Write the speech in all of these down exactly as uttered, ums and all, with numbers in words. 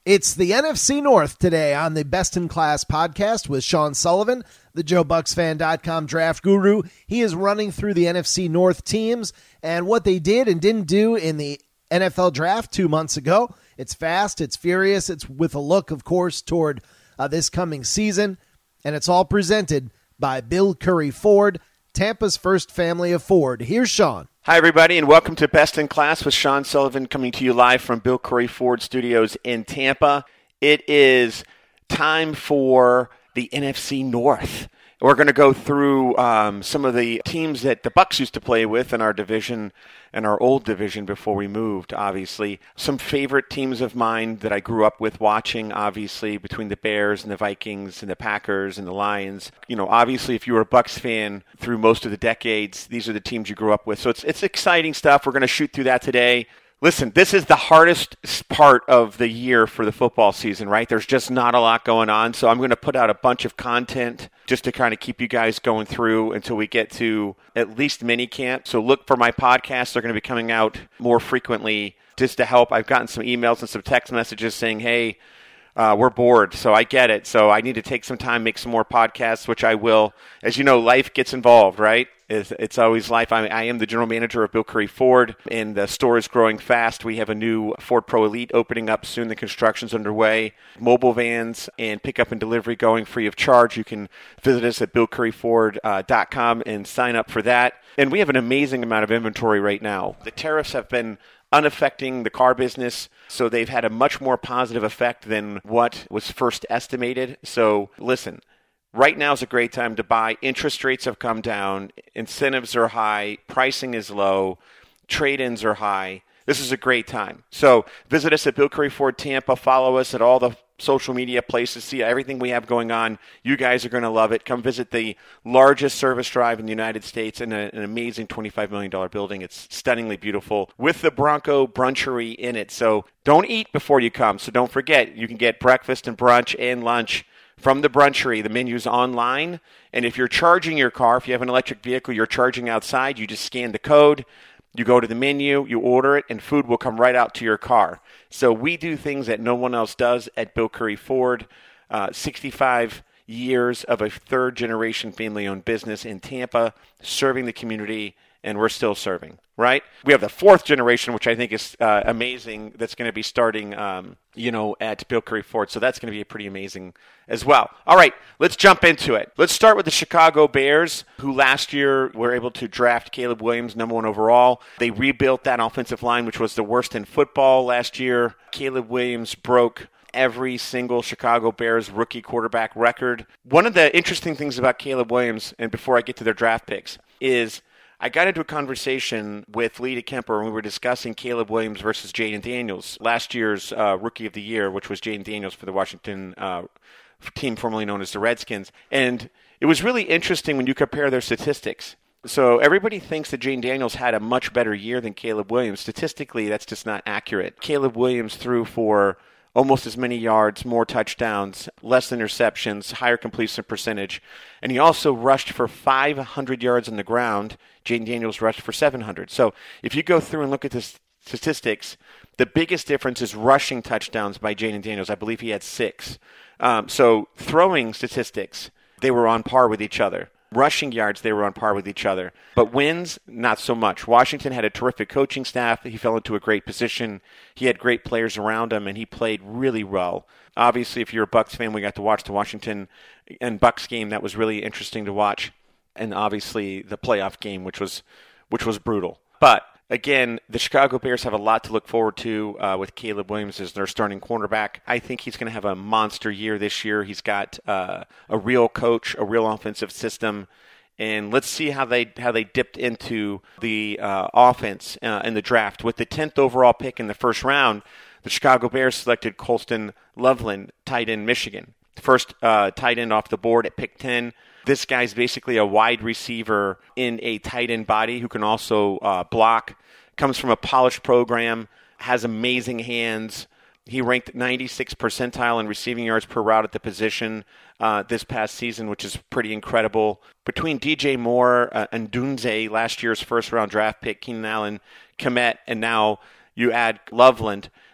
It's the N F C North today on the Best in Class podcast with Sean Sullivan, the Joe Bucks Fan dot com draft guru. He is running through the N F C North teams and what they did and didn't do in the N F L draft two months ago. It's fast, it's furious, it's with a look, of course, toward uh, this coming season, and it's all presented by Bill Curry Ford, Tampa's first family of Ford. Here's Sean. Hi, everybody, and welcome to Best in Class with Sean Sullivan, coming to you live from Bill Curry Ford Studios in Tampa. It is time for the N F C North. We're going to go through um, some of the teams that the Bucks used to play with in our division, and our old division before we moved, obviously. Some favorite teams of mine that I grew up with watching, obviously, between the Bears and the Vikings and the Packers and the Lions. You know, obviously, if you were a Bucks fan through most of the decades, these are the teams you grew up with. So it's it's exciting stuff. We're going to shoot through that today. Listen, this is the hardest part of the year for the football season, right? There's just not a lot going on. So I'm going to put out a bunch of content just to kind of keep you guys going through until we get to at least minicamp. So look for my podcasts. They're going to be coming out more frequently just to help. I've gotten some emails and some text messages saying, hey, uh, we're bored. So I get it. So I need to take some time, make some more podcasts, which I will. As you know, life gets involved, right? It's, it's always life. I, I am the general manager of Bill Curry Ford, and the store is growing fast. We have a new Ford Pro Elite opening up soon. The construction's underway. Mobile vans and pickup and delivery going free of charge. You can visit us at bill curry ford dot com and sign up for that. And we have an amazing amount of inventory right now. The tariffs have been unaffecting the car business, so they've had a much more positive effect than what was first estimated. So listen. Right now is a great time to buy. Interest rates have come down. Incentives are high. Pricing is low. Trade-ins are high. This is a great time. So visit us at Bill Curry Ford Tampa. Follow us at all the social media places. See everything we have going on. You guys are going to love it. Come visit the largest service drive in the United States in a, an amazing twenty-five million dollars building. It's stunningly beautiful with the Bronco Brunchery in it. So don't eat before you come. So don't forget, you can get breakfast and brunch and lunch from the Brunchery. The menu's online, and if you're charging your car, if you have an electric vehicle, you're charging outside, you just scan the code, you go to the menu, you order it, and food will come right out to your car. So we do things that no one else does at Bill Curry Ford. Uh, sixty-five years of a third-generation family-owned business in Tampa, serving the community, and we're still serving, right? We have the fourth generation, which I think is uh, amazing, that's going to be starting, um, you know, at Bill Curry Ford. So that's going to be pretty amazing as well. All right, let's jump into it. Let's start with the Chicago Bears, who last year were able to draft Caleb Williams, number one overall. They rebuilt that offensive line, which was the worst in football last year. Caleb Williams broke every single Chicago Bears rookie quarterback record. One of the interesting things about Caleb Williams, and before I get to their draft picks, is I got into a conversation with Lita Kemper and we were discussing Caleb Williams versus Jayden Daniels, last year's uh, Rookie of the Year, which was Jayden Daniels for the Washington uh, team formerly known as the Redskins. And it was really interesting when you compare their statistics. So everybody thinks that Jayden Daniels had a much better year than Caleb Williams. Statistically, that's just not accurate. Caleb Williams threw for almost as many yards, more touchdowns, less interceptions, higher completion percentage. And he also rushed for five hundred yards on the ground. Jayden Daniels rushed for seven hundred. So if you go through and look at the statistics, the biggest difference is rushing touchdowns by Jayden Daniels. I believe he had six. Um, so throwing statistics, they were on par with each other. Rushing yards, they were on par with each other. But wins, not so much. Washington had a terrific coaching staff. He fell into a great position. He had great players around him, and he played really well. Obviously, if you're a Bucks fan, we got to watch the Washington and Bucks game. That was really interesting to watch. And obviously, the playoff game, which was which was brutal. But again, the Chicago Bears have a lot to look forward to uh, with Caleb Williams as their starting cornerback. I think he's going to have a monster year this year. He's got uh, a real coach, a real offensive system, and let's see how they how they dipped into the uh, offense uh, in the draft. With the tenth overall pick in the first round, the Chicago Bears selected Colston Loveland, tight end, Michigan. First uh, tight end off the board at pick ten. This guy's basically a wide receiver in a tight end body who can also uh, block. Comes from a polished program, has amazing hands. He ranked ninety-sixth percentile in receiving yards per route at the position uh, this past season, which is pretty incredible. Between D J Moore uh, and Dunze, last year's first-round draft pick, Keenan Allen, Kmet, and now you add Loveland,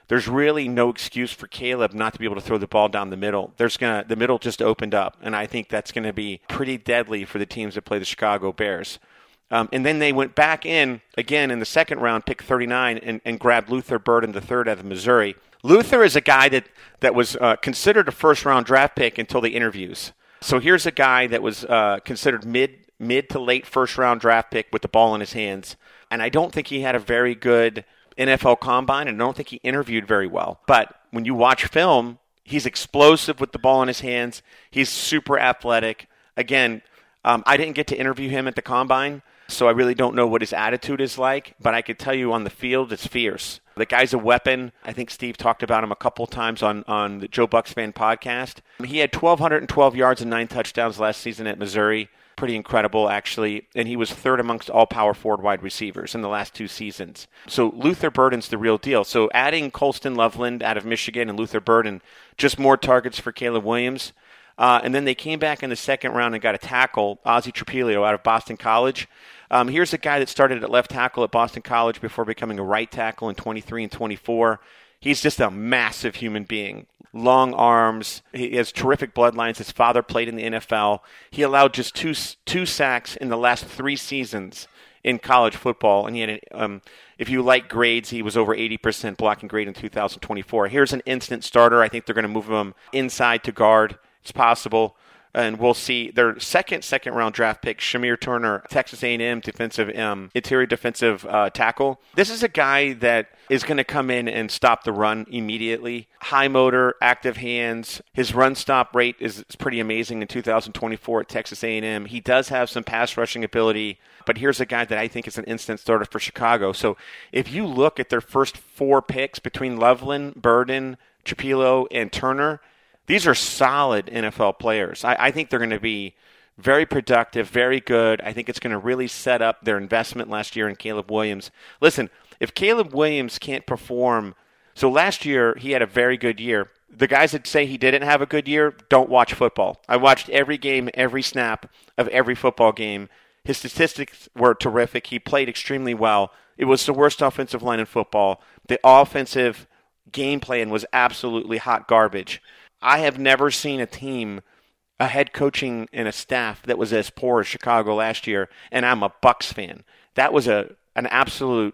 there's really no excuse for Caleb not to be able to throw the ball down the middle. There's gonna the middle just opened up, and I think that's going to be pretty deadly for the teams that play the Chicago Bears. Um, and then they went back in again in the second round, pick thirty-nine, and, and grabbed Luther Burden the third out of Missouri. Luther is a guy that that was uh, considered a first round draft pick until the interviews. So here's a guy that was uh, considered mid mid to late first round draft pick with the ball in his hands, and I don't think he had a very good N F L combine, and I don't think he interviewed very well. But when you watch film, he's explosive with the ball in his hands. He's super athletic. Again, um, I didn't get to interview him at the combine, so I really don't know what his attitude is like. But I could tell you on the field, it's fierce. The guy's a weapon. I think Steve talked about him a couple times on, on the Joe Bucks Fan podcast. He had one thousand two hundred twelve yards and nine touchdowns last season at Missouri. Pretty incredible, actually. And he was third amongst all power forward wide receivers in the last two seasons. So Luther Burden's the real deal. So adding Colston Loveland out of Michigan and Luther Burden, just more targets for Caleb Williams. Uh, and then they came back in the second round and got a tackle, Ozzie Trapilio out of Boston College. Um, here's a guy that started at left tackle at Boston College before becoming a right tackle in twenty-three and twenty-four. He's just a massive human being. Long arms. He has terrific bloodlines. His father played in the N F L. He allowed just two two sacks in the last three seasons in college football. And he had, an, um, if you like grades, he was over eighty percent blocking grade in two thousand twenty-four. Here's an instant starter. I think they're going to move him inside to guard. It's possible. And we'll see their second second round draft pick, Shamir Turner, Texas A and M defensive um, interior defensive uh, tackle. This is a guy that is going to come in and stop the run immediately. High motor, active hands. His run stop rate is, is pretty amazing in two thousand twenty-four at Texas A and M. He does have some pass rushing ability, but here's a guy that I think is an instant starter for Chicago. So if you look at their first four picks between Loveland, Burden, Trapilio, and Turner, these are solid N F L players. I, I think they're going to be very productive, very good. I think it's going to really set up their investment last year in Caleb Williams. Listen, if Caleb Williams can't perform, so last year he had a very good year. The guys that say he didn't have a good year don't watch football. I watched every game, every snap of every football game. His statistics were terrific. He played extremely well. It was the worst offensive line in football. The offensive game plan was absolutely hot garbage. I have never seen a team, a head coaching and a staff that was as poor as Chicago last year, and I'm a Bucks fan. That was a an absolute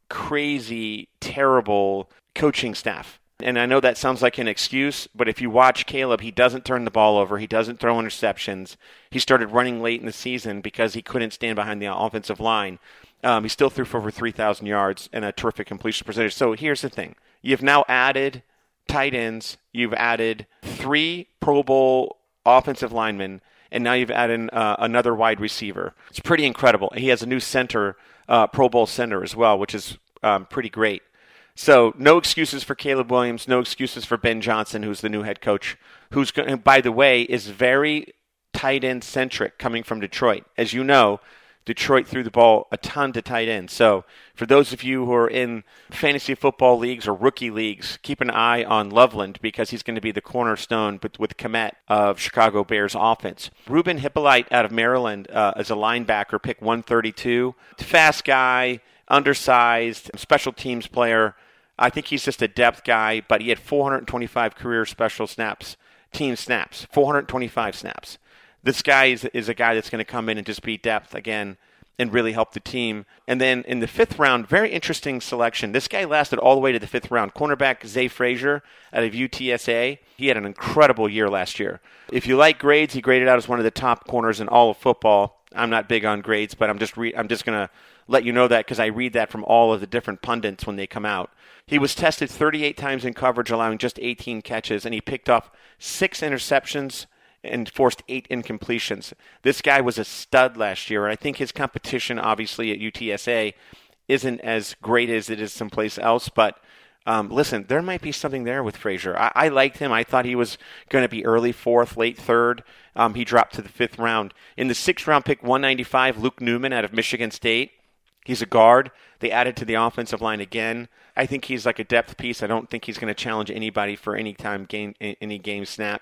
crazy, terrible coaching staff. And I know that sounds like an excuse, but if you watch Caleb, he doesn't turn the ball over. He doesn't throw interceptions. He started running late in the season because he couldn't stand behind the offensive line. Um, he still threw for over three thousand yards and a terrific completion percentage. So here's the thing. You've now added tight ends, you've added three Pro Bowl offensive linemen, and now you've added uh, another wide receiver. It's pretty incredible. He has a new center, uh, Pro Bowl center as well, which is um, pretty great. So no excuses for Caleb Williams, no excuses for Ben Johnson, who's the new head coach, who's, who, by the way, is very tight end centric coming from Detroit. As you know, Detroit threw the ball a ton to tight ends. So for those of you who are in fantasy football leagues or rookie leagues, keep an eye on Loveland because he's going to be the cornerstone with, with Kmet of Chicago Bears offense. Ruben Hippolyte out of Maryland uh, as a linebacker, pick one thirty-two. Fast guy, undersized, special teams player. I think he's just a depth guy, but he had four hundred twenty-five career special snaps, team snaps, four hundred twenty-five snaps. This guy is, is a guy that's going to come in and just be depth again and really help the team. And then in the fifth round, very interesting selection. This guy lasted all the way to the fifth round. Cornerback Zay Frazier out of U T S A. He had an incredible year last year. If you like grades, he graded out as one of the top corners in all of football. I'm not big on grades, but I'm just re- I'm just going to let you know that because I read that from all of the different pundits when they come out. He was tested thirty-eight times in coverage, allowing just eighteen catches, and he picked up six interceptions and forced eight incompletions. This guy was a stud last year, and I think his competition, obviously, at U T S A isn't as great as it is someplace else, but um, listen, there might be something there with Frazier. I, I liked him. I thought he was going to be early fourth, late third. Um, he dropped to the fifth round. In the sixth round pick, one ninety-five, Luke Newman out of Michigan State. He's a guard. They added to the offensive line again. I think he's like a depth piece. I don't think he's going to challenge anybody for any time game, any game snaps.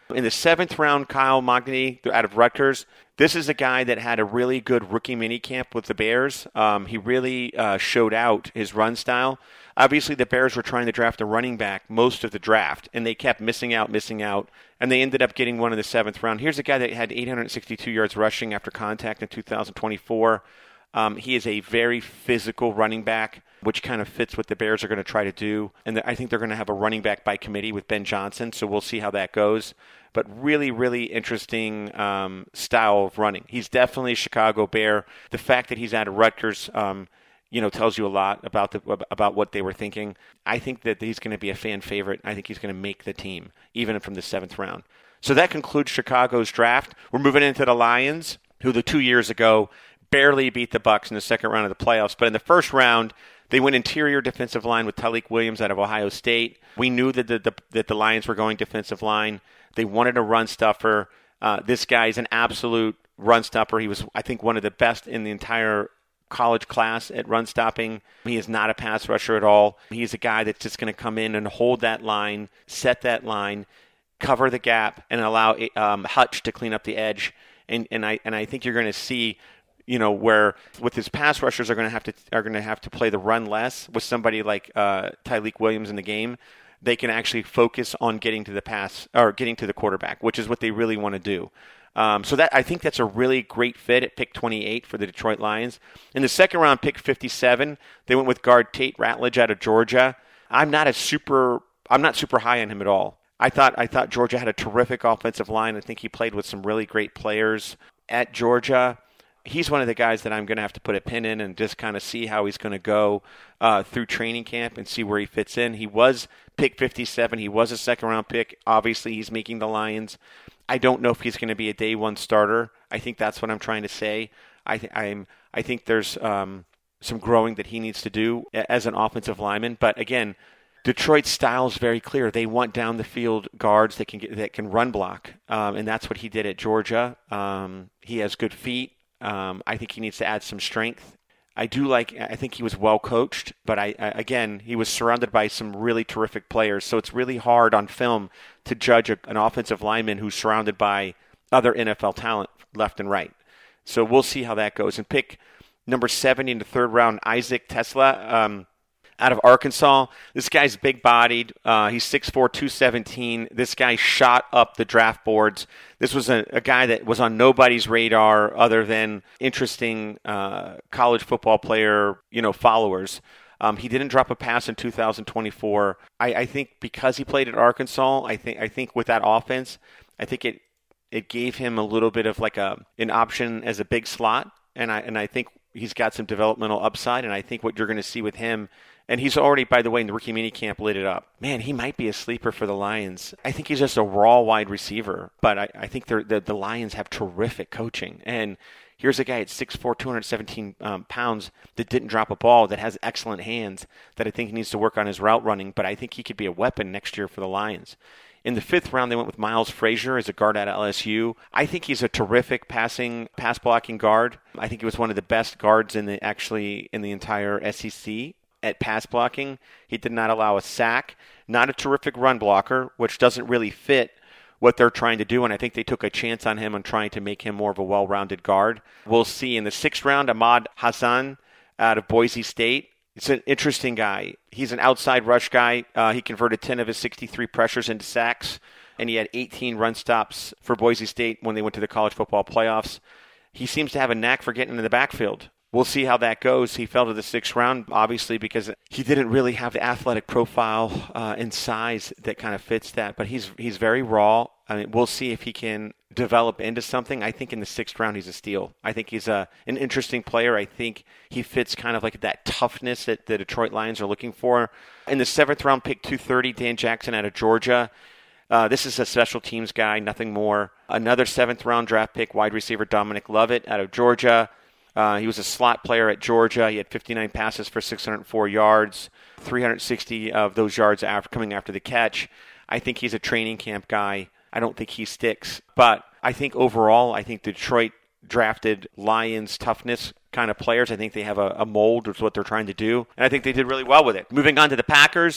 In the seventh round, Kyle Magny out of Rutgers. This is a guy that had a really good rookie minicamp with the Bears. Um, he really uh, showed out his run style. Obviously, the Bears were trying to draft a running back most of the draft, and they kept missing out, missing out, and they ended up getting one in the seventh round. Here's a guy that had eight hundred sixty-two yards rushing after contact in two thousand twenty-four. Um, he is a very physical running back, which kind of fits what the Bears are going to try to do. And I think they're going to have a running back by committee with Ben Johnson, so we'll see how that goes. But really, really interesting um, style of running. He's definitely a Chicago Bear. The fact that he's out of Rutgers, um, you know, tells you a lot about the about what they were thinking. I think that he's going to be a fan favorite. I think he's going to make the team, even from the seventh round. So that concludes Chicago's draft. We're moving into the Lions, who the two years ago barely beat the Bucs in the second round of the playoffs. But in the first round, they went interior defensive line with Tyleik Williams out of Ohio State. We knew that the, the, that the Lions were going defensive line. They wanted a run stuffer. Uh, this guy's an absolute run stopper. He was, I think, one of the best in the entire college class at run stopping. He is not a pass rusher at all. He's a guy that's just going to come in and hold that line, set that line, cover the gap, and allow um, Hutch to clean up the edge. And and I and I think you're going to see, you know, where with his pass rushers are going to have to are going to have to play the run less with somebody like uh, Tyleik Williams in the game. They can actually focus on getting to the pass or getting to the quarterback, which is what they really want to do. Um, so that I think that's a really great fit at pick twenty-eight for the Detroit Lions. In the second round, pick fifty-seven, they went with guard Tate Ratledge out of Georgia. I'm not a super I'm not super high on him at all. I thought I thought Georgia had a terrific offensive line. I think he played with some really great players at Georgia. He's one of the guys that I'm going to have to put a pin in and just kind of see how he's going to go uh, through training camp and see where he fits in. He was pick fifty-seven. He was a second-round pick. Obviously, he's making the Lions. I don't know if he's going to be a day one starter. I think that's what I'm trying to say. I, th- I'm, I think there's um, some growing that he needs to do as an offensive lineman. But, again, Detroit's style is very clear. They want down the field guards that can get, that can run block, um, and that's what he did at Georgia. Um, he has good feet. Um, I think he needs to add some strength. I do like, I think he was well coached, but I, I again, he was surrounded by some really terrific players. So it's really hard on film to judge a, an offensive lineman who's surrounded by other N F L talent left and right. So we'll see how that goes. And pick number seventy in the third round, Isaac Tesla, um, out of Arkansas. This guy's big-bodied. Uh, he's six four, two seventeen. This guy shot up the draft boards. This was a, a guy that was on nobody's radar other than interesting uh, college football player, you know, followers. Um, he didn't drop a pass in two thousand twenty-four. I, I think because he played at Arkansas, I think I think with that offense, I think it it gave him a little bit of like a an option as a big slot, and I and I think he's got some developmental upside, and I think what you're going to see with him. And he's already, by the way, in the rookie minicamp lit it up. Man, he might be a sleeper for the Lions. I think he's just a raw wide receiver, but I, I think the, the Lions have terrific coaching. And here's a guy at six four, two seventeen um, pounds that didn't drop a ball, that has excellent hands, that I think he needs to work on his route running, but I think he could be a weapon next year for the Lions. In the fifth round, they went with Miles Frazier as a guard out of L S U. I think he's a terrific passing, pass blocking guard. I think he was one of the best guards in the actually in the entire S E C. At pass blocking. He did not allow a sack. Not a terrific run blocker, which doesn't really fit what they're trying to do, and I think they took a chance on him on trying to make him more of a well-rounded guard. We'll see. In the sixth round, Ahmad Hassan out of Boise State. It's an interesting guy. He's an outside rush guy. Uh, he converted ten of his sixty-three pressures into sacks, and he had eighteen run stops for Boise State when they went to the college football playoffs. He seems to have a knack for getting in the backfield. We'll see how that goes. He fell to the sixth round, obviously, because he didn't really have the athletic profile uh, and size that kind of fits that. But he's he's very raw. I mean, we'll see if he can develop into something. I think in the sixth round, he's a steal. I think he's a, an interesting player. I think he fits kind of like that toughness that the Detroit Lions are looking for. In the seventh round, pick two thirty, Dan Jackson out of Georgia. Uh, this is a special teams guy, nothing more. Another seventh round draft pick, wide receiver Dominic Lovett out of Georgia. Uh, he was a slot player at Georgia. He had fifty-nine passes for six hundred four yards, three hundred sixty of those yards after coming after the catch. I think he's a training camp guy. I don't think he sticks. But I think overall, I think Detroit drafted Lions toughness kind of players. I think they have a, a mold of what they're trying to do, and I think they did really well with it. Moving on to the Packers,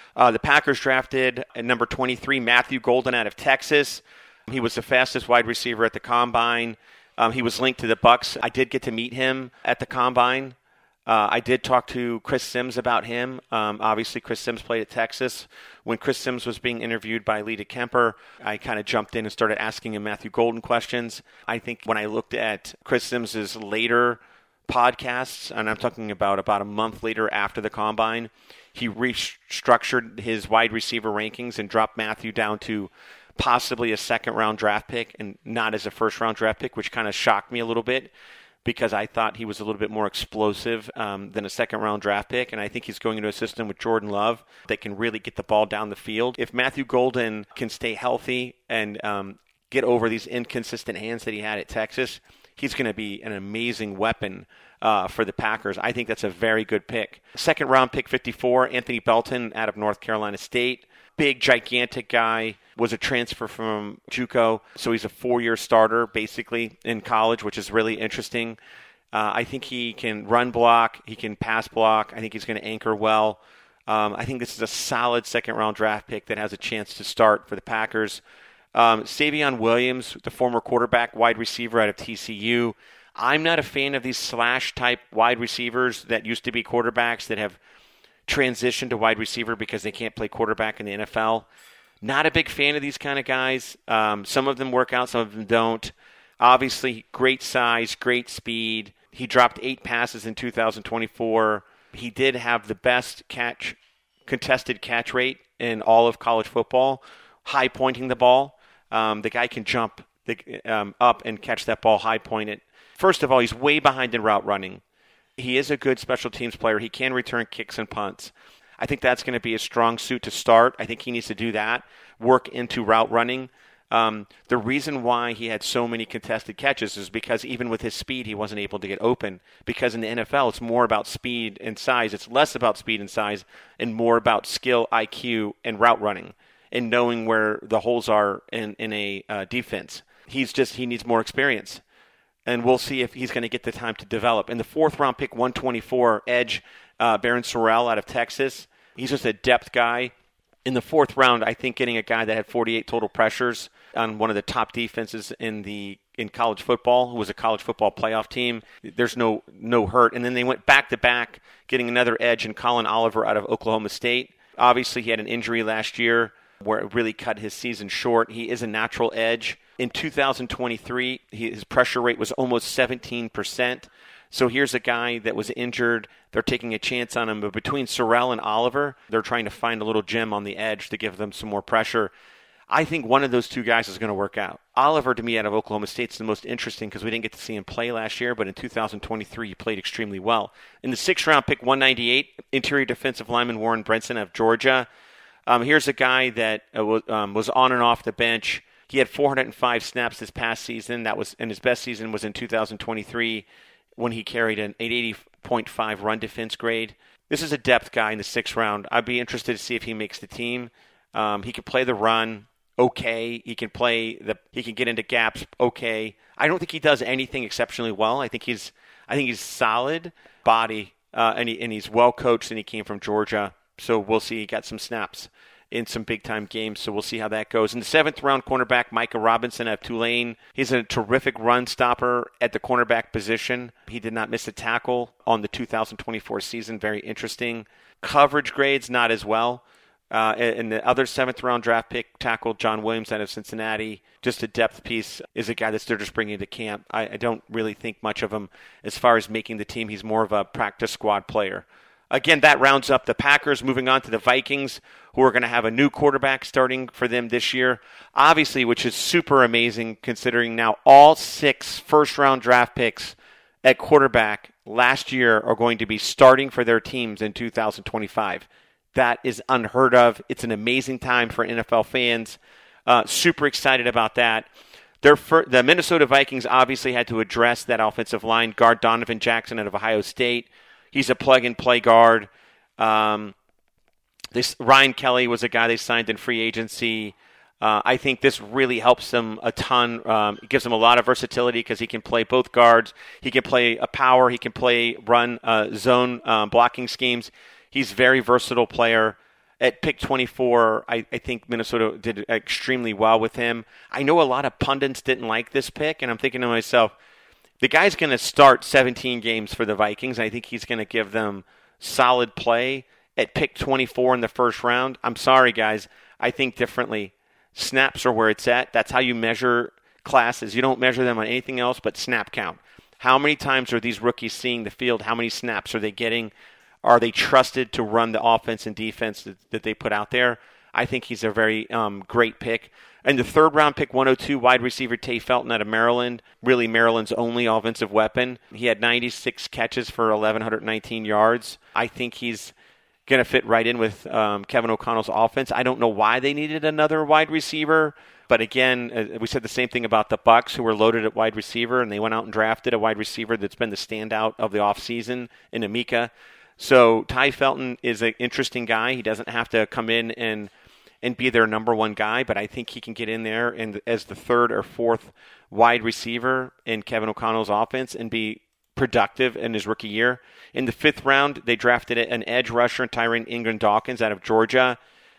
Uh, the Packers drafted at number twenty-three, Matthew Golden out of Texas. He was the fastest wide receiver at the Combine. Um, he was linked to the Bucs. I did get to meet him at the Combine. Uh, I did talk to Chris Sims about him. Um, obviously, Chris Sims played at Texas. When Chris Sims was being interviewed by Lita Kemper, I kind of jumped in and started asking him Matthew Golden questions. I think when I looked at Chris Sims's later podcasts, and I'm talking about about a month later after the Combine, he restructured his wide receiver rankings and dropped Matthew down to possibly a second-round draft pick and not as a first-round draft pick, which kind of shocked me a little bit, because I thought he was a little bit more explosive um, than a second-round draft pick, and I think he's going into a system with Jordan Love that can really get the ball down the field. If Matthew Golden can stay healthy and um, get over these inconsistent hands that he had at Texas, he's going to be an amazing weapon uh, for the Packers. I think that's a very good pick. Second-round pick fifty-four, Anthony Belton out of North Carolina State. Big, gigantic guy, was a transfer from JUCO, so he's a four-year starter, basically, in college, which is really interesting. Uh, I think he can run block, he can pass block, I think he's going to anchor well. Um, I think this is a solid second-round draft pick that has a chance to start for the Packers. Um, Savion Williams, the former quarterback, wide receiver out of T C U. I'm not a fan of these slash-type wide receivers that used to be quarterbacks that have transition to wide receiver because they can't play quarterback in the N F L. Not a big fan of these kind of guys. Um, some of them work out, some of them don't. Obviously, great size, great speed. He dropped eight passes in two thousand twenty-four. He did have the best catch, contested catch rate in all of college football, high pointing the ball. Um, the guy can jump the, um, up and catch that ball high pointed. First of all, he's way behind in route running. He is a good special teams player. He can return kicks and punts. I think that's going to be a strong suit to start. I think he needs to do that, work into route running. Um, the reason why he had so many contested catches is because even with his speed, he wasn't able to get open. Because in the N F L, it's more about speed and size. It's less about speed and size and more about skill, I Q, and route running and knowing where the holes are in, in a uh, defense. He's just, he needs more experience. And we'll see if he's going to get the time to develop. In the fourth round pick, one twenty-four, edge, uh, Barron Sorrell out of Texas. He's just a depth guy. In the fourth round, I think getting a guy that had forty-eight total pressures on one of the top defenses in the in college football, who was a college football playoff team, there's no no hurt. And then they went back-to-back, getting another edge in Colin Oliver out of Oklahoma State. Obviously, he had an injury last year where it really cut his season short. He is a natural edge. In two thousand twenty-three, his pressure rate was almost seventeen percent. So here's a guy that was injured. They're taking a chance on him. But between Sorrell and Oliver, they're trying to find a little gem on the edge to give them some more pressure. I think one of those two guys is going to work out. Oliver, to me, out of Oklahoma State, is the most interesting because we didn't get to see him play last year, but in two thousand twenty-three, he played extremely well. In the sixth round, pick one ninety-eight, interior defensive lineman Warren Brinson of Georgia. Um, here's a guy that uh, was, um, was on and off the bench. He had four hundred five snaps this past season. That was, and his best season was in two thousand twenty-three when he carried an eight eighty point five run defense grade. This is a depth guy in the sixth round. I'd be interested to see if he makes the team. Um, he can play the run, okay. He can play the. He can get into gaps, okay. I don't think he does anything exceptionally well. I think he's. I think he's solid body, uh, and he and he's well coached. And he came from Georgia, so we'll see. He got some snaps in some big-time games, so we'll see how that goes. In the seventh-round cornerback, Micah Robinson out of Tulane. He's a terrific run stopper at the cornerback position. He did not miss a tackle on the two thousand twenty-four season. Very interesting. Coverage grades, not as well. Uh, and the other seventh-round draft pick, tackle John Williams out of Cincinnati, just a depth piece, is a guy that they're just bringing to camp. I, I don't really think much of him as far as making the team. He's more of a practice squad player. Again, that rounds up the Packers. Moving on to the Vikings, who are going to have a new quarterback starting for them this year. Obviously, which is super amazing considering now all six first-round draft picks at quarterback last year are going to be starting for their teams in two thousand twenty-five. That is unheard of. It's an amazing time for N F L fans. Uh, super excited about that. Their fir- the Minnesota Vikings obviously had to address that offensive line. Guard Donovan Jackson out of Ohio State. He's a plug-and-play guard. Um, this Ryan Kelly was a guy they signed in free agency. Uh, I think this really helps him a ton. Um, it gives him a lot of versatility because he can play both guards. He can play a power. He can play run uh, zone um, blocking schemes. He's a very versatile player. At pick twenty-four, I, I think Minnesota did extremely well with him. I know a lot of pundits didn't like this pick, and I'm thinking to myself, the guy's going to start seventeen games for the Vikings. I think he's going to give them solid play. At pick twenty-four in the first round, I'm sorry, guys, I think differently. Snaps are where it's at. That's how you measure classes. You don't measure them on anything else but snap count. How many times are these rookies seeing the field? How many snaps are they getting? Are they trusted to run the offense and defense that, that they put out there? I think he's a very um, great pick. And the third round pick, one oh two, wide receiver Tay Felton out of Maryland, really Maryland's only offensive weapon. He had ninety-six catches for eleven nineteen yards. I think he's going to fit right in with um, Kevin O'Connell's offense. I don't know why they needed another wide receiver. But again, uh, we said the same thing about the Bucs, who were loaded at wide receiver, and they went out and drafted a wide receiver that's been the standout of the offseason in Emeka. So Ty Felton is an interesting guy. He doesn't have to come in and and be their number one guy, but I think he can get in there and as the third or fourth wide receiver in Kevin O'Connell's offense and be productive in his rookie year. In the fifth round, they drafted an edge rusher, Tyrone Ingram-Dawkins out of Georgia.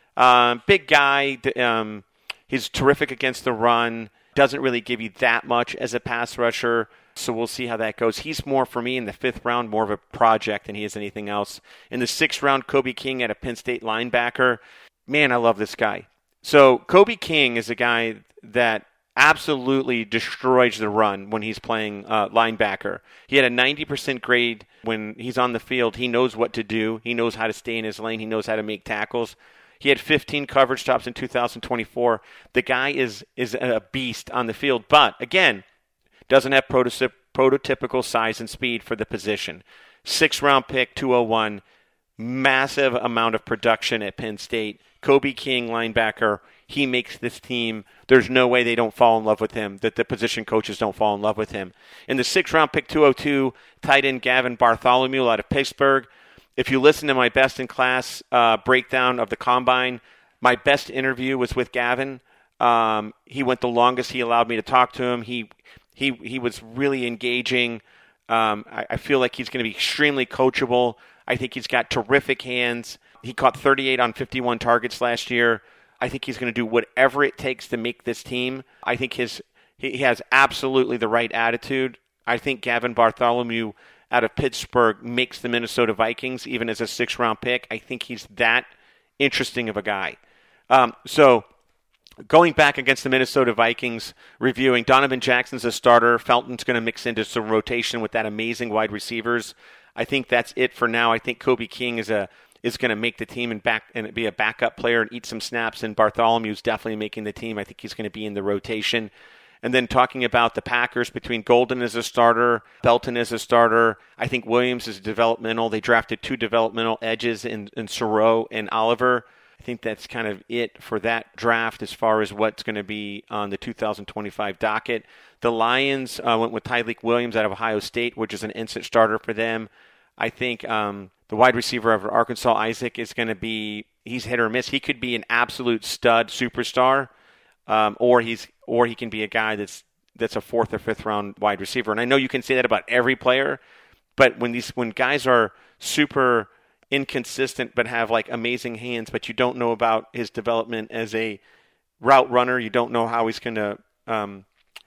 Um, big guy. Um, he's terrific against the run. Doesn't really give you that much as a pass rusher. So we'll see how that goes. He's more, for me, in the fifth round, more of a project than he is anything else. In the sixth round, Kobe King at a Penn State linebacker. Man, I love this guy. So Kobe King is a guy that absolutely destroys the run when he's playing uh, linebacker. He had a ninety percent grade when he's on the field. He knows what to do. He knows how to stay in his lane. He knows how to make tackles. He had fifteen coverage stops in two thousand twenty-four. The guy is is a beast on the field. But, again, doesn't have prototyp- prototypical size and speed for the position. Sixth round pick, two oh one. Massive amount of production at Penn State. Kobe King, linebacker, he makes this team. There's no way they don't fall in love with him, that the position coaches don't fall in love with him. In the sixth round pick, two oh two, tight end Gavin Bartholomew out of Pittsburgh. If you listen to my Best in Class uh, breakdown of the Combine, my best interview was with Gavin. Um, he went the longest. He allowed me to talk to him. He he he was really engaging. Um, I, I feel like he's going to be extremely coachable. I think he's got terrific hands. He caught thirty-eight on fifty-one targets last year. I think he's going to do whatever it takes to make this team. I think his he has absolutely the right attitude. I think Gavin Bartholomew out of Pittsburgh makes the Minnesota Vikings, even as a sixth-round pick. I think he's that interesting of a guy. Um, so going back against the Minnesota Vikings, reviewing, Donovan Jackson's a starter. Felton's going to mix into some rotation with that amazing wide receivers. I think that's it for now. I think Kobe King is a is going to make the team and back and be a backup player and eat some snaps, and Bartholomew's definitely making the team. I think he's going to be in the rotation. And then talking about the Packers, between Golden as a starter, Belton as a starter, I think Williams is developmental. They drafted two developmental edges in, in Soreau and Oliver. I think that's kind of it for that draft as far as what's going to be on the two thousand twenty-five docket. The Lions uh, went with Tyleik Williams out of Ohio State, which is an instant starter for them. I think um, the wide receiver of Arkansas, Isaac, is going to be, he's hit or miss. He could be an absolute stud superstar, um, or he's or he can be a guy that's that's a fourth or fifth round wide receiver. And I know you can say that about every player, but when these when guys are super inconsistent but have like amazing hands, but you don't know about his development as a route runner, you don't know how he's going to um,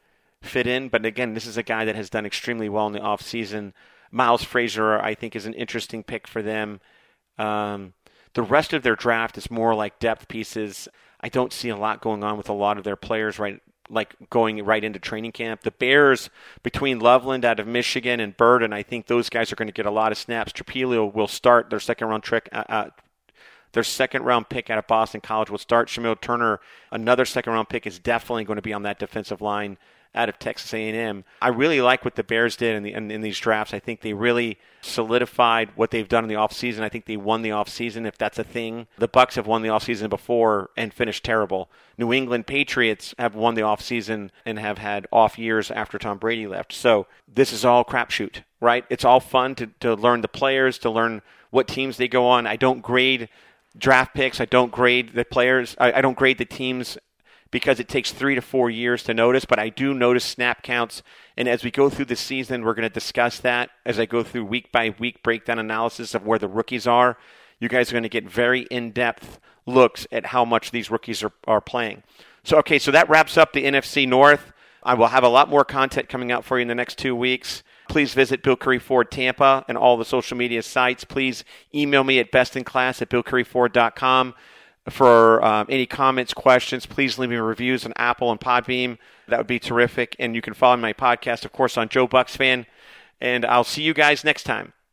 fit in. But again, this is a guy that has done extremely well in the offseason. Miles Frazier, I think, is an interesting pick for them. Um, the rest of their draft is more like depth pieces. I don't see a lot going on with a lot of their players right, like going right into training camp. The Bears, between Loveland out of Michigan and Burden, I think those guys are going to get a lot of snaps. Trapilio will start. Their second round trick, uh, uh, their second round pick out of Boston College will start. Shamil Turner, another second round pick, is definitely going to be on that defensive line out of Texas A and M. I really like what the Bears did in, the, in, in these drafts. I think they really solidified what they've done in the offseason. I think they won the offseason, if that's a thing. The Bucs have won the offseason before and finished terrible. New England Patriots have won the offseason and have had off years after Tom Brady left. So this is all crapshoot, right? It's all fun to, to learn the players, to learn what teams they go on. I don't grade draft picks. I don't grade the players. I, I don't grade the teams because it takes three to four years to notice, but I do notice snap counts. And as we go through the season, we're going to discuss that as I go through week by week breakdown analysis of where the rookies are. You guys are going to get very in-depth looks at how much these rookies are, are playing. So, okay, so that wraps up the N F C North. I will have a lot more content coming out for you in the next two weeks. Please visit Bill Curry Ford Tampa and all the social media sites. Please email me at bestinclass at bill curry ford dot com for um, any comments, questions. Please leave me reviews on Apple and Podbeam. That would be terrific. And you can follow my podcast, of course, on Joe Bucks Fan. And I'll see you guys next time.